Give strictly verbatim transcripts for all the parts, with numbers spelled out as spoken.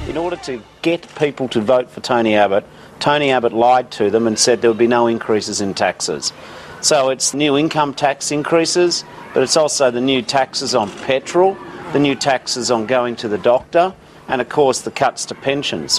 In order to get people to vote for Tony Abbott, Tony Abbott lied to them and said there would be no increases in taxes. So it's new income tax increases, but it's also the new taxes on petrol, the new taxes on going to the doctor, and of course the cuts to pensions.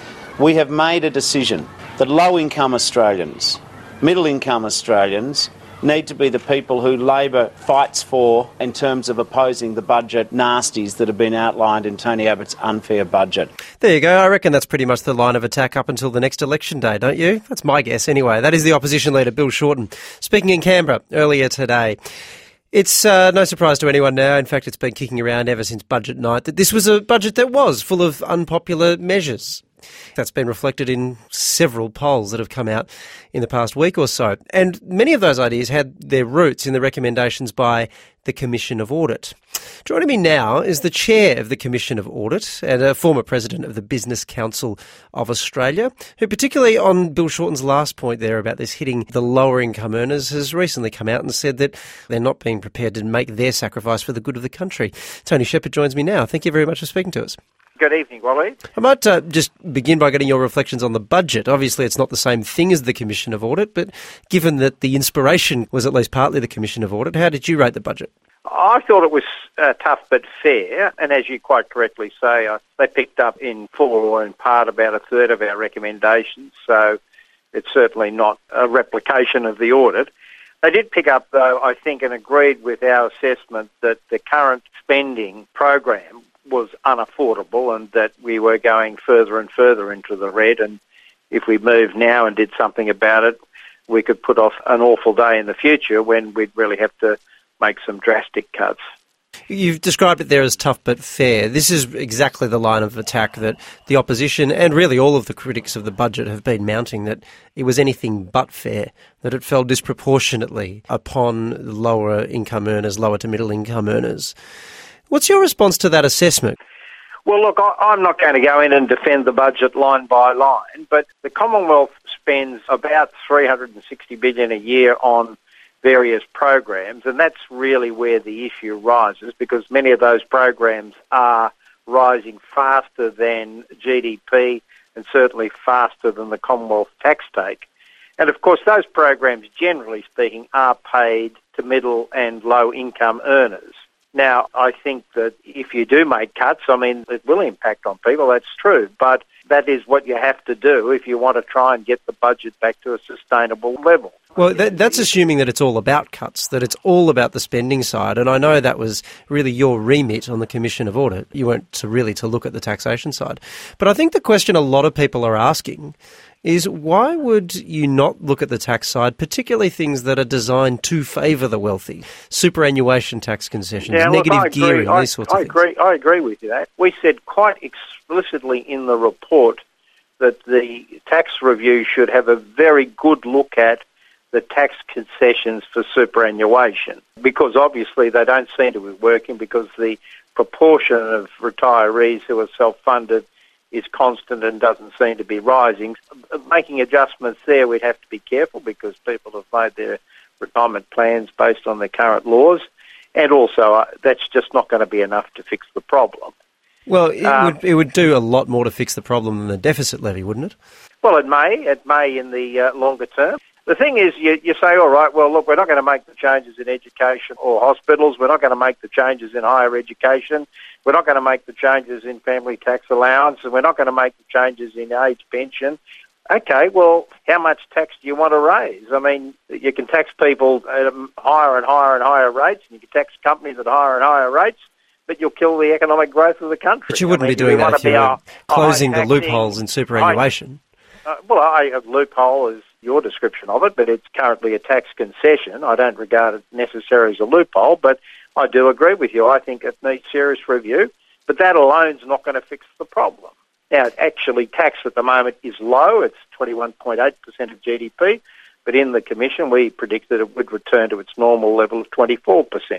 We have made a decision that low-income Australians, middle-income Australians, need to be the people who Labor fights for in terms of opposing the budget nasties that have been outlined in Tony Abbott's unfair budget. There you go. I reckon that's pretty much the line of attack up until the next election day, don't you? That's my guess anyway. That is the opposition leader, Bill Shorten, speaking in Canberra earlier today. It's uh, no surprise to anyone now, in fact it's been kicking around ever since budget night, that this was a budget that was full of unpopular measures. That's been reflected in several polls that have come out in the past week or so. And many of those ideas had their roots in the recommendations by the Commission of Audit. Joining me now is the chair of the Commission of Audit and a former president of the Business Council of Australia, who particularly on Bill Shorten's last point there about this hitting the lower income earners has recently come out and said that they're not being prepared to make their sacrifice for the good of the country. Tony Shepherd joins me now. Thank you very much for speaking to us. Good evening, Wally. I might uh, just begin by getting your reflections on the budget. Obviously, it's not the same thing as the Commission of Audit, but given that the inspiration was at least partly the Commission of Audit, how did you rate the budget? I thought it was uh, tough but fair, and as you quite correctly say, uh, they picked up in full or in part about a third of our recommendations, so it's certainly not a replication of the audit. They did pick up, though, I think, and agreed with our assessment that the current spending program was unaffordable and that we were going further and further into the red, and if we moved now and did something about it, we could put off an awful day in the future when we'd really have to make some drastic cuts. You've described it there as tough but fair. This is exactly the line of attack that the opposition and really all of the critics of the budget have been mounting, that it was anything but fair, that it fell disproportionately upon lower income earners, lower to middle income earners. What's your response to that assessment? Well, look, I, I'm not going to go in and defend the budget line by line, but the Commonwealth spends about three hundred sixty billion dollars a year on various programs, and that's really where the issue rises, because many of those programs are rising faster than G D P and certainly faster than the Commonwealth tax take. And of course, those programs, generally speaking, are paid to middle and low income earners. Now, I think that if you do make cuts, I mean, it will impact on people, that's true, but that is what you have to do if you want to try and get the budget back to a sustainable level. Well, that, that's assuming that it's all about cuts, that it's all about the spending side, and I know that was really your remit on the Commission of Audit. You weren't to really to look at the taxation side. But I think the question a lot of people are asking is why would you not look at the tax side, particularly things that are designed to favour the wealthy, superannuation tax concessions, now, negative look, gearing, I, these sorts I of agree, things? I agree with you that. We said quite explicitly in the report that the tax review should have a very good look at the tax concessions for superannuation, because obviously they don't seem to be working, because the proportion of retirees who are self-funded is constant and doesn't seem to be rising. Making adjustments there, we'd have to be careful, because people have made their retirement plans based on the current laws, and also uh, that's just not going to be enough to fix the problem. Well, it, um, would, it would do a lot more to fix the problem than the deficit levy, wouldn't it? Well, it may. It may in the uh, longer term. The thing is, you, you say, all right, well, look, we're not going to make the changes in education or hospitals. We're not going to make the changes in higher education. We're not going to make the changes in family tax allowance, and we're not going to make the changes in age pension. Okay, well, how much tax do you want to raise? I mean, you can tax people at higher and higher and higher rates, and you can tax companies at higher and higher rates, but you'll kill the economic growth of the country. But you wouldn't I mean, be doing that if you were a, closing the a loopholes in superannuation. Uh, well, I, a loophole is your description of it, but it's currently a tax concession. I don't regard it necessarily as a loophole, but I do agree with you. I think it needs serious review, but that alone is not going to fix the problem. Now, actually, tax at the moment is low. It's twenty-one point eight percent of G D P, but in the Commission we predicted it would return to its normal level of twenty-four percent.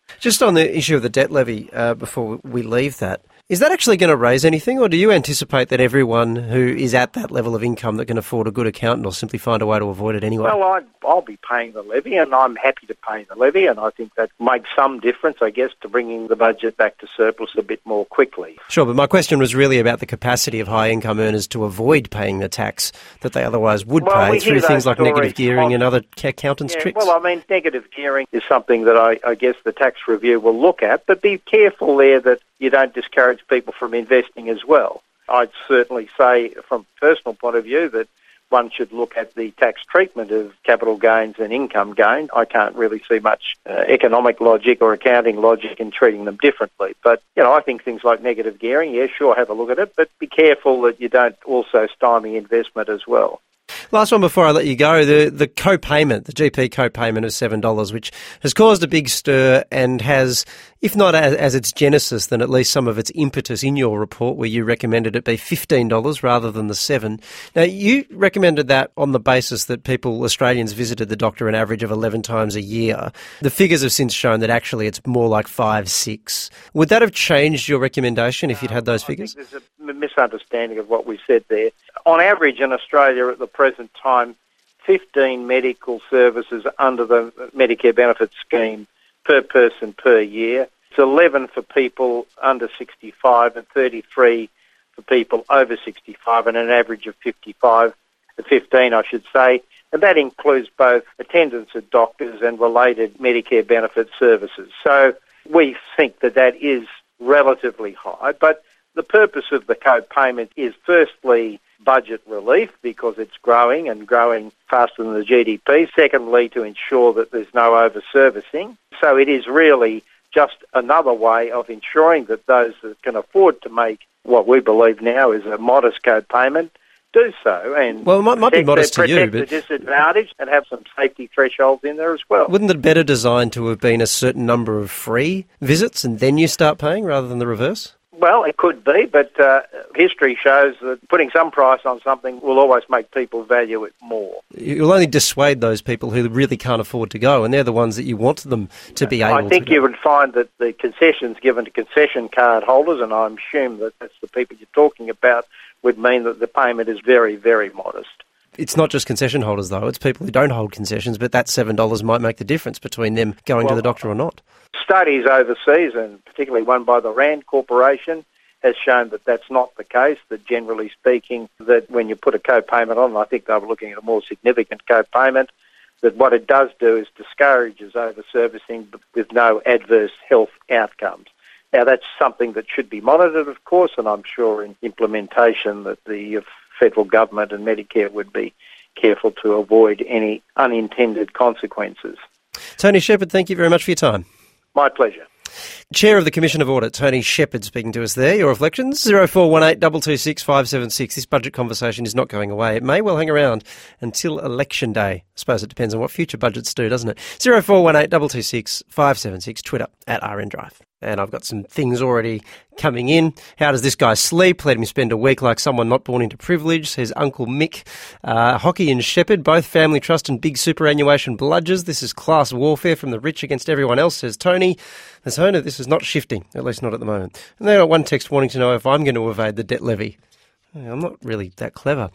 Just on the issue of the debt levy, uh, before we leave that, is that actually going to raise anything, or do you anticipate that everyone who is at that level of income that can afford a good accountant will simply find a way to avoid it anyway? Well, I, I'll be paying the levy, and I'm happy to pay the levy, and I think that makes some difference, I guess, to bringing the budget back to surplus a bit more quickly. Sure, but my question was really about the capacity of high-income earners to avoid paying the tax that they otherwise would well, pay we through things like negative gearing on, and other accountants' yeah, tricks. Well, I mean, negative gearing is something that I, I guess the tax review will look at, but be careful there that you don't discourage people from investing as well. I'd certainly say, from a personal point of view, that one should look at the tax treatment of capital gains and income gain. I can't really see much uh, economic logic or accounting logic in treating them differently. But, you know, I think things like negative gearing, yeah, sure, have a look at it, but be careful that you don't also stymie investment as well. Last one before I let you go, the, the co-payment, the G P co-payment of seven dollars, which has caused a big stir and has, if not as, as its genesis, then at least some of its impetus in your report where you recommended it be fifteen dollars rather than the seven dollars. Now, you recommended that on the basis that people, Australians, visited the doctor an average of eleven times a year. The figures have since shown that actually it's more like five, six. Would that have changed your recommendation if you'd had those figures? I think there's a misunderstanding of what we said there. On average in Australia at the present time, fifteen medical services under the Medicare benefit scheme per person per year. It's eleven for people under sixty-five and thirty-three for people over sixty-five, and an average of fifty-five, fifteen I should say. And that includes both attendance at doctors and related Medicare benefit services. So we think that that is relatively high, but the purpose of the co-payment is firstly budget relief because it's growing and growing faster than the G D P. Secondly, to ensure that there's no over-servicing. So it is really just another way of ensuring that those that can afford to make what we believe now is a modest co-payment do so. And well, it might, might be modest to you, but but the disadvantage and have some safety thresholds in there as well. Wouldn't it better designed to have been a certain number of free visits and then you start paying rather than the reverse? Well, it could be, but uh, history shows that putting some price on something will always make people value it more. You'll only dissuade those people who really can't afford to go, and they're the ones that you want them to be able to I think to you would find that the concessions given to concession card holders, and I assume that that's the people you're talking about, would mean that the payment is very, very modest. It's not just concession holders, though. It's people who don't hold concessions, but that seven dollars might make the difference between them going well, to the doctor or not. Studies overseas, and particularly one by the RAND Corporation, has shown that that's not the case, that generally speaking, that when you put a co-payment on, and I think they were looking at a more significant co-payment, that what it does do is discourages over-servicing with no adverse health outcomes. Now, that's something that should be monitored, of course, and I'm sure in implementation that the federal government and Medicare would be careful to avoid any unintended consequences. Tony Shepherd, thank you very much for your time. My pleasure. Chair of the Commission of Audit, Tony Shepherd, speaking to us there. Your reflections, zero four one eight two two six five seven six. This budget conversation is not going away. It may well hang around until election day. I suppose it depends on what future budgets do, doesn't it? zero four one eight two two six five seven six, Twitter at R N Drive. And I've got some things already coming in. How does this guy sleep? Let him spend a week like someone not born into privilege, says Uncle Mick. Uh, Hockey and Shepherd, both family trust and big superannuation bludgers. This is class warfare from the rich against everyone else, says Tony. There's Hona, this is not shifting, at least not at the moment. And then I got one text wanting to know if I'm going to evade the debt levy. I'm not really that clever.